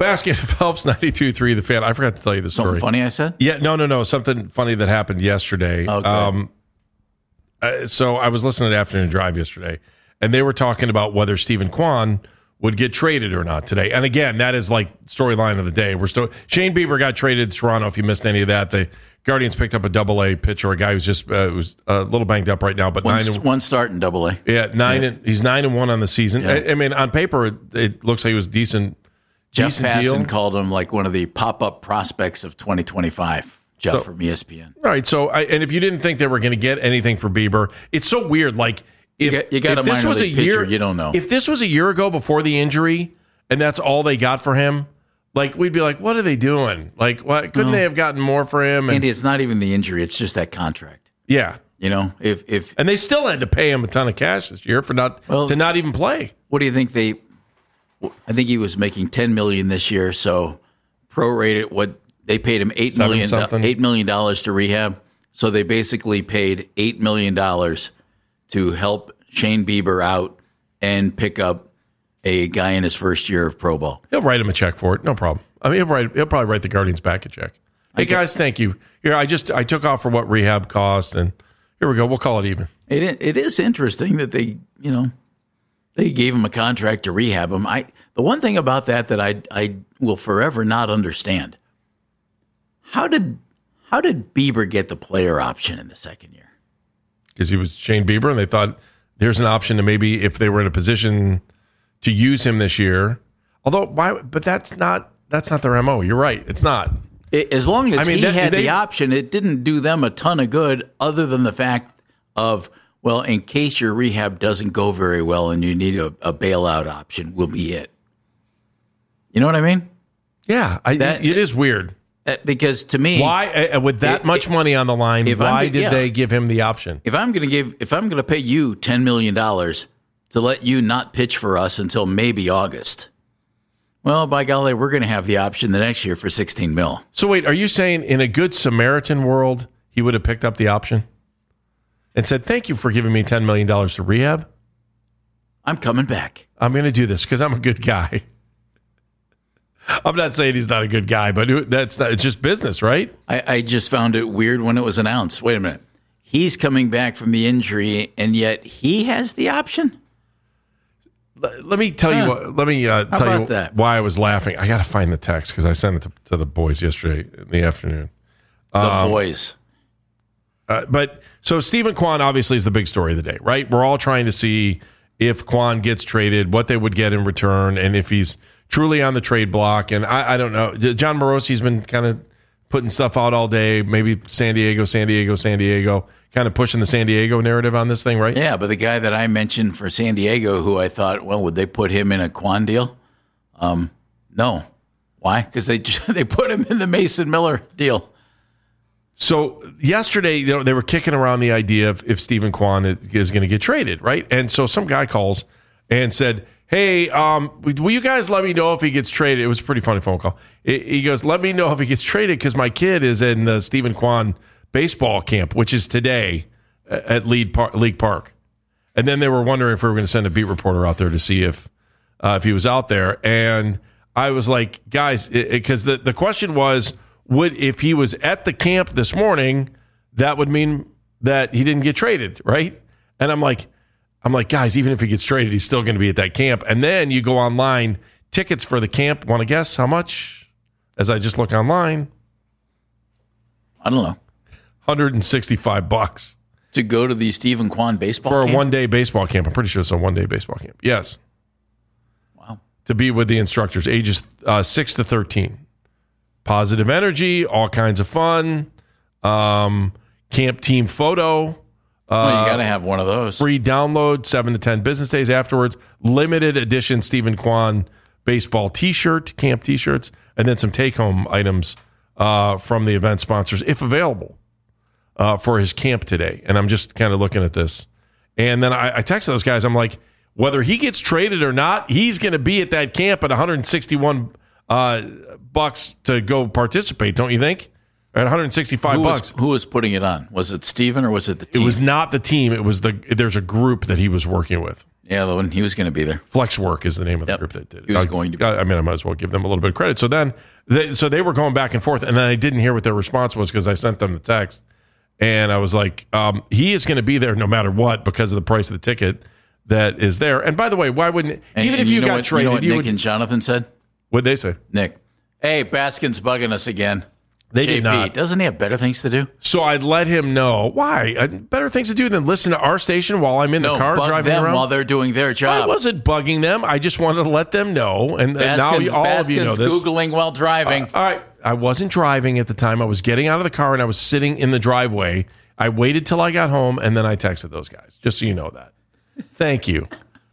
Basket Phelps 92.3 The Fan. I forgot to tell you the story. Something funny I said? Yeah, no. Something funny that happened yesterday. Okay. So I was listening to Afternoon Drive yesterday, and they were talking about whether Stephen Kwan would get traded or not today. And again, that is like storyline of the day. Shane Bieber got traded to Toronto. If you missed any of that, the Guardians picked up a Double-A pitcher, a guy who's just was a little banged up right now, but one start in Double-A. Yeah, he's 9-1 on the season. Yeah. I mean, on paper, it looks like it was decent. Jeff Decent Passan deal. called him like one of the pop-up prospects of 2025. Jeff from ESPN. All right, so and if you didn't think they were going to get anything for Bieber, it's so weird. Like if you got if a this minor was league a year, pitcher, you don't know. If this was a year ago before the injury, and that's all they got for him, like we'd be like, what are they doing? Like, what couldn't they have gotten more for him? Andy, it's not even the injury; it's just that contract. Yeah, You know, if and they still had to pay him a ton of cash this year for not even play. What do you think I think he was making $10 million this year, so prorated what they paid him $8 million to rehab. So they basically paid $8 million to help Shane Bieber out and pick up a guy in his first year of pro ball. He'll write him a check for it, no problem. I mean, he'll probably write the Guardians back a check. Hey guys, thank you. Here, I took off for what rehab cost, and here we go. We'll call it even. It is interesting that they gave him a contract to rehab him. The one thing about that I will forever not understand. How did Bieber get the player option in the second year? Because he was Shane Bieber, and they thought there's an option to maybe if they were in a position to use him this year. Although, but that's not their MO. You're right. It's not. As long as he had the option, it didn't do them a ton of good other than the fact of, well, in case your rehab doesn't go very well and you need a bailout option, will be it. You know what I mean? Yeah, it is weird. Because to me, why with that much money on the line, why did they give him the option? If I'm going to pay you $10 million to let you not pitch for us until maybe August, well, by golly, we're going to have the option the next year for $16 million. So wait, are you saying in a good Samaritan world he would have picked up the option and said, "Thank you for giving me $10 million to rehab. I'm coming back. I'm going to do this because I'm a good guy." I'm not saying he's not a good guy, but it's just business, right? I just found it weird when it was announced. Wait a minute. He's coming back from the injury, and yet he has the option? Let me tell you. Let me tell you why I was laughing. I got to find the text because I sent it to the boys yesterday in the afternoon. The boys. But so Stephen Kwan obviously is the big story of the day, right? We're all trying to see if Kwan gets traded, what they would get in return, and if he's truly on the trade block. And I don't know. John Morosi's been kind of putting stuff out all day. Maybe San Diego, kind of pushing the San Diego narrative on this thing, right? Yeah, but the guy that I mentioned for San Diego, who I thought, well, would they put him in a Kwan deal? No. Why? Because they put him in the Mason Miller deal. So yesterday, they were kicking around the idea of if Stephen Kwan is going to get traded, right? And so some guy calls and said, "Hey, will you guys let me know if he gets traded?" It was a pretty funny phone call. He goes, "Let me know if he gets traded because my kid is in the Stephen Kwan baseball camp, which is today at League Park." And then they were wondering if we were going to send a beat reporter out there to see if he was out there. And I was like, guys, because the question was, if he was at the camp this morning, that would mean that he didn't get traded, right? And I'm like, guys, even if he gets traded, he's still going to be at that camp. And then you go online, tickets for the camp. Want to guess how much? As I just look online, I don't know, $165 to go to the Stephen Kwan baseball for camp? a one-day baseball camp. I'm pretty sure it's a one-day baseball camp. Yes. Wow. To be with the instructors, ages 6 to 13. Positive energy, all kinds of fun. Camp team photo. Well, you got to have one of those. Free download, 7 to 10 business days afterwards. Limited edition Stephen Kwan baseball T-shirt, camp T-shirts, and then some take-home items from the event sponsors, if available, for his camp today. And I'm just kind of looking at this. And then I texted those guys. I'm like, whether he gets traded or not, he's going to be at that camp at $161 bucks to go participate, don't you think? At $165. Who was putting it on? Was it Steven or was it the team? It was not the team. It was there's a group that he was working with. Yeah, the one he was going to be there. Flexwork is the name of the group that did it. He was going to be. I mean, I might as well give them a little bit of credit. So then, they were going back and forth, and then I didn't hear what their response was because I sent them the text, and I was like, he is going to be there no matter what because of the price of the ticket that is there. And by the way, why wouldn't even if you got traded? You know what Nick and Jonathan said? What'd they say? Nick, hey, Baskin's bugging us again. They did not. Doesn't he have better things to do? So I'd let him know. Why? Better things to do than listen to our station while I'm in the car driving them around? While they're doing their job. I wasn't bugging them. I just wanted to let them know. And now all of you know this. Googling while driving. All right. I wasn't driving at the time. I was getting out of the car and I was sitting in the driveway. I waited till I got home and then I texted those guys, just so you know that. Thank you.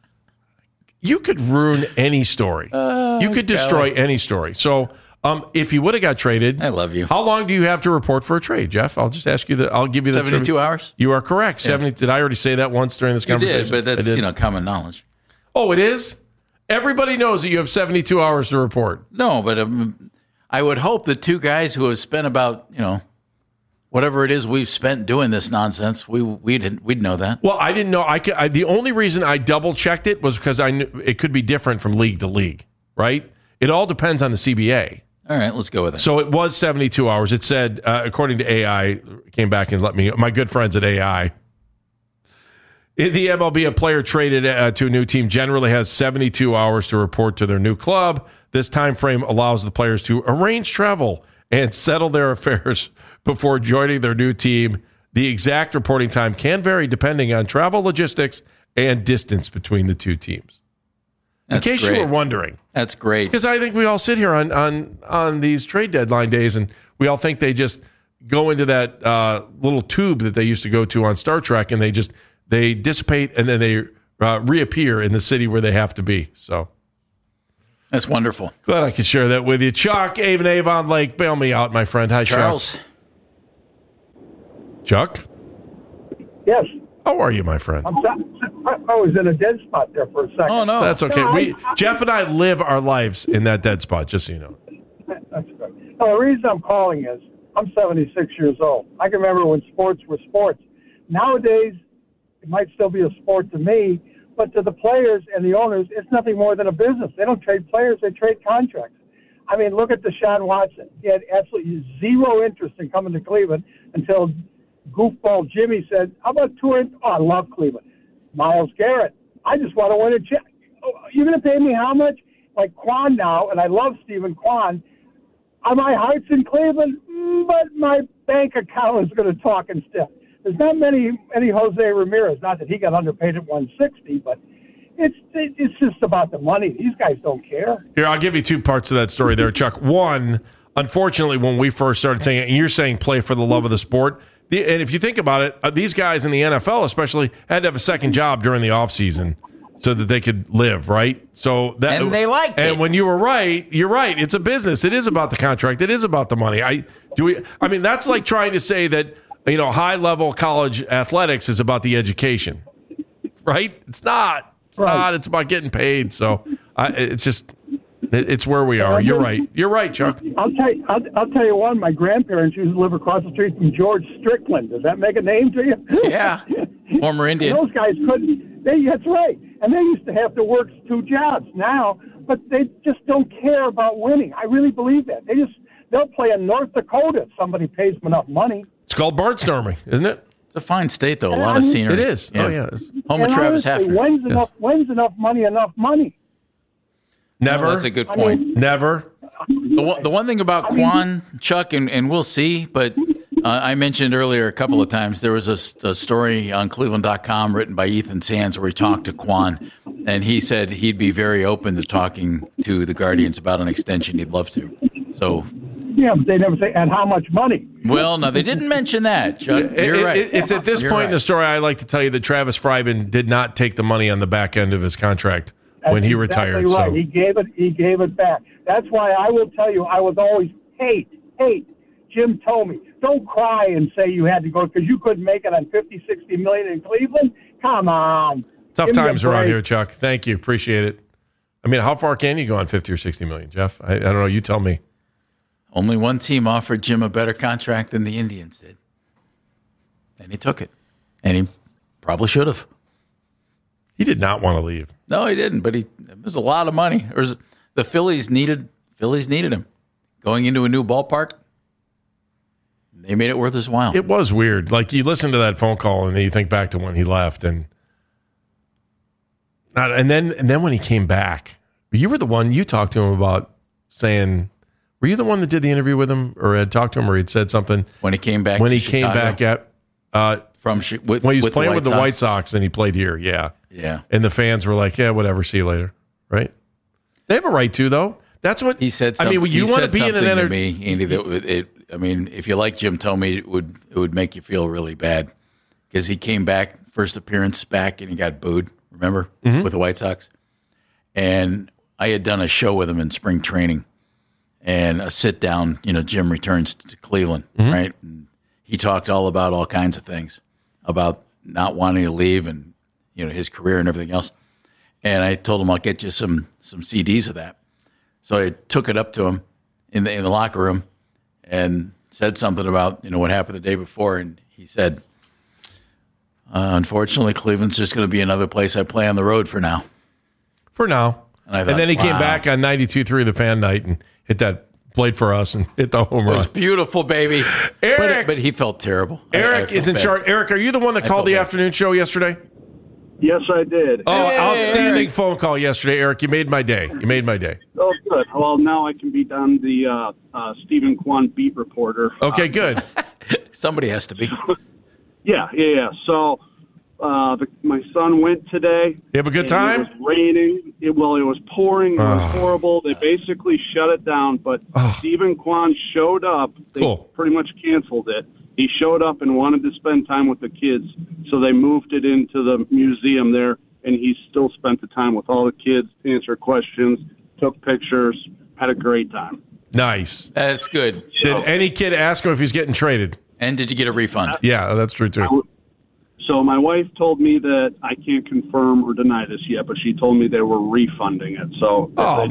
You could ruin any story. You could destroy any story. So... if you would have got traded, I love you. How long do you have to report for a trade, Jeff? I'll just ask you that. I'll give you the 72 hours. You are correct. 70. Did I already say that once during this conversation? You did, but that's common knowledge. Oh, it is. Everybody knows that you have 72 hours to report. No, but I would hope the two guys who have spent about whatever it is we've spent doing this nonsense, we'd know that. Well, I didn't know. The only reason I double checked it was because I knew it could be different from league to league. Right. It all depends on the CBA. All right, let's go with it. So it was 72 hours. It said, according to AI, came back and my good friends at AI, in the MLB, a player traded to a new team generally has 72 hours to report to their new club. This time frame allows the players to arrange travel and settle their affairs before joining their new team. The exact reporting time can vary depending on travel logistics and distance between the two teams. In case you were wondering. That's great. Because I think we all sit here on these trade deadline days and we all think they just go into that little tube that they used to go to on Star Trek and they dissipate and then they reappear in the city where they have to be. So that's wonderful. Glad I could share that with you. Chuck, Avon Lake, bail me out, my friend. Hi, Charles. Chuck? Yes. How are you, my friend? I was in a dead spot there for a second. Oh, no. That's okay. Jeff and I live our lives in that dead spot, just so you know. That's good. No, the reason I'm calling is I'm 76 years old. I can remember when sports were sports. Nowadays, it might still be a sport to me, but to the players and the owners, it's nothing more than a business. They don't trade players, they trade contracts. I mean, look at Deshaun Watson. He had absolutely zero interest in coming to Cleveland until goofball Jimmy said, how about I love Cleveland. Myles Garrett, I just want to win a check. Oh, you're going to pay me how much? Like Quan now, and I love Stephen Quan. My heart's in Cleveland, but my bank account is going to talk instead. There's not many Jose Ramirez. Not that he got underpaid at 160, but it's just about the money. These guys don't care. Here, I'll give you two parts of that story there, Chuck. One, unfortunately, when we first started saying it, and you're saying play for the love of the sport, and if you think about it, these guys in the NFL especially had to have a second job during the offseason so that they could live, right? And they liked it. And when you were right, you're right. It's a business. It is about the contract. It is about the money. I mean, that's like trying to say that, high-level college athletics is about the education, right? It's not. It's not. It's about getting paid. So it's where we are. You're right. You're right, Chuck. I'll tell you one. My grandparents used to live across the street from George Strickland. Does that make a name to you? Yeah, former Indian. Those guys couldn't. That's right. And they used to have to work two jobs now, but they just don't care about winning. I really believe that. They'll play in North Dakota if somebody pays them enough money. It's called barnstorming, isn't it? It's a fine state, though. A lot of scenery. It is. Yeah. Oh, yeah. Home of Travis Hafner. When's enough money enough money? Never. No, that's a good point. Never. The one thing about Quan, Chuck, and we'll see, but I mentioned earlier a couple of times there was a story on Cleveland.com written by Ethan Sands where he talked to Quan, and he said he'd be very open to talking to the Guardians about an extension. He'd love to. So. Yeah, but they never say, and how much money? Well, no, they didn't mention that, Chuck. You're right. It's at this point in the story I like to tell you that Travis Fryman did not take the money on the back end of his contract when he retired. Exactly right. So. He gave it back. That's why I will tell you I was always hate. Jim told me, don't cry and say you had to go because you couldn't make it on $50-60 million in Cleveland. Come on. Tough times around here, Chuck. Thank you. Appreciate it. I mean, how far can you go on 50 or 60 million, Jeff? I don't know. You tell me. Only one team offered Jim a better contract than the Indians did. And he took it. And he probably should have. He did not want to leave. No, he didn't. But it was a lot of money. The Phillies needed him going into a new ballpark. They made it worth his while. It was weird. Like, you listen to that phone call and then you think back to when he left, and then when he came back, you were the one you talked to him about saying. Were you the one that did the interview with him, or had talked to him, or he'd said something when he came back? When he came back when he was playing with the White Sox, and he played here, yeah. And the fans were like, "Yeah, whatever, see you later." Right? They have a right to, though. That's what he said. I mean, you want to be in an to me, Andy. If you like Jim Thome, it would make you feel really bad because he came back, first appearance back, and he got booed. Remember, with the White Sox, and I had done a show with him in spring training. And a sit down, Jim returns to Cleveland, right? And he talked all about all kinds of things, about not wanting to leave and, his career and everything else. And I told him I'll get you some CDs of that. So I took it up to him in the locker room and said something about, what happened the day before. And he said, unfortunately, Cleveland's just going to be another place I play on the road for now. For now. And then he came back on 92.3 The Fan night and hit that, played for us and hit the home run. It was beautiful, baby. Eric, but he felt terrible. Eric is in charge. Eric, are you the one that called the afternoon show yesterday? Yes, I did. Oh, hey, outstanding phone call yesterday, Eric. You made my day. Oh, good. Well, now I can be done the Stephen Kwan beat reporter. Okay, good. Somebody has to be. Yeah. So my son went today. You have a good time? It was raining. It was pouring. It was horrible. They basically shut it down, but Stephen Kwan showed up. They pretty much canceled it. He showed up and wanted to spend time with the kids, so they moved it into the museum there, and he still spent the time with all the kids, answered questions, took pictures, had a great time. Nice. That's good. Did any kid ask him if he's getting traded? And did you get a refund? Yeah, that's true, too. So my wife told me that I can't confirm or deny this yet, but she told me they were refunding it. So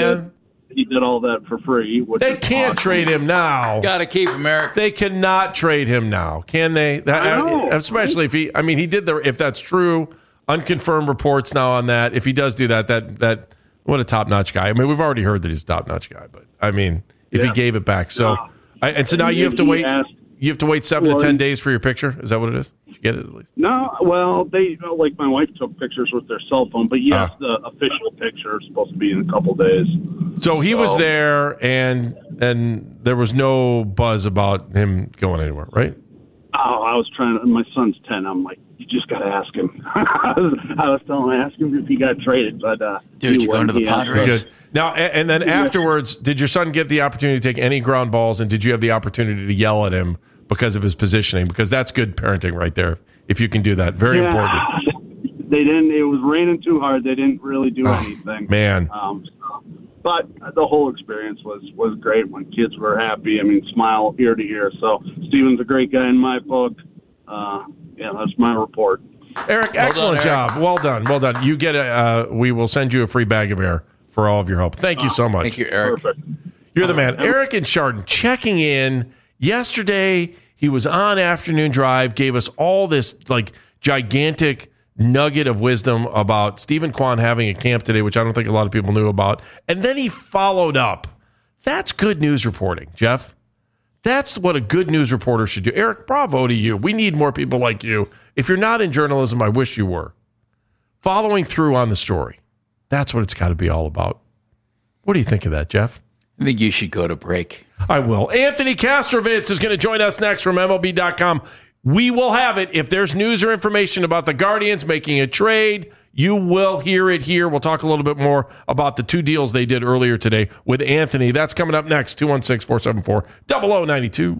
he did all that for free. They can't trade him now. Got to keep him, Eric. They cannot trade him now, can they? Especially if he did if that's true, unconfirmed reports now on that. If he does do that, what a top-notch guy. I mean, we've already heard that he's a top-notch guy, but I mean, if he gave it back. So, so now you have to wait. You have to wait 7 to 10 days for your picture? Is that what it is? Did you get it at least? No, well, they like my wife took pictures with their cell phone, but yes, the official picture is supposed to be in a couple days. So he was there, and there was no buzz about him going anywhere, right? Oh, I was trying to. My son's 10. I'm like, you just got to ask him. I was telling him, ask him if he got traded, but dude, you going to the Padres? Now, and then afterwards, did your son get the opportunity to take any ground balls, and did you have the opportunity to yell at him because of his positioning? Because that's good parenting right there, if you can do that. Very important. They didn't. It was raining too hard. They didn't really do anything. Man. But the whole experience was great when kids were happy. I mean, smile ear to ear. So Steven's a great guy in my book. That's my report. Eric, excellent job. Well done. You get we will send you a free bag of air for all of your help. Thank you so much. Thank you, Eric. Perfect. You're the man. Eric in Chardon checking in. Yesterday, he was on Afternoon Drive, gave us all this gigantic nugget of wisdom about Stephen Kwan having a camp today, which I don't think a lot of people knew about. And then he followed up. That's good news reporting, Jeff. That's what a good news reporter should do. Eric, bravo to you. We need more people like you. If you're not in journalism, I wish you were. Following through on the story. That's what it's got to be all about. What do you think of that, Jeff? I think you should go to break. I will. Anthony Kastrovitz is going to join us next from MLB.com. We will have it. If there's news or information about the Guardians making a trade, you will hear it here. We'll talk a little bit more about the two deals they did earlier today with Anthony. That's coming up next, 216-474-0092.